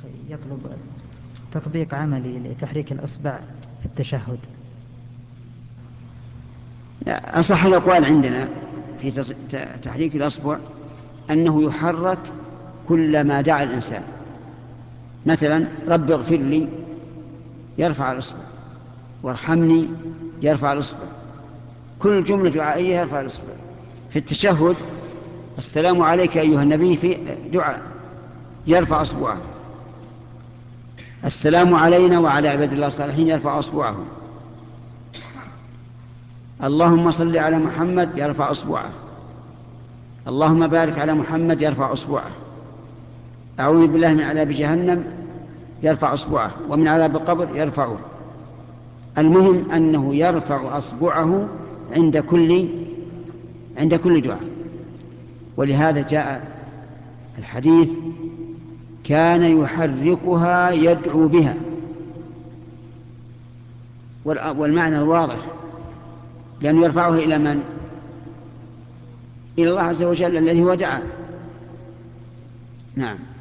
يطلب تطبيق عملي لتحريك الأصبع في التشهد. أصح الأقوال عندنا في تحريك الأصبع أنه يحرك كلما دعا الإنسان. مثلا رب اغفر لي يرفع الأصبع، وارحمني يرفع الأصبع، كل جملة دعائية يرفع الأصبع. في التشهد السلام عليك أيها النبي في دعاء يرفع أصبعه، السلام علينا وعلى عباد الله الصالحين يرفع أصبعه، اللهم صل على محمد يرفع أصبعه، اللهم بارك على محمد يرفع أصبعه، أعوذ بالله من عذاب جهنم يرفع أصبعه، ومن عذاب القبر يرفعه. المهم أنه يرفع أصبعه عند كل دعاء. ولهذا جاء الحديث كان يحركها يدعو بها، والمعنى واضح، لأنه يرفعه إلى من؟ إلى الله عز وجل الذي هو دعا. نعم.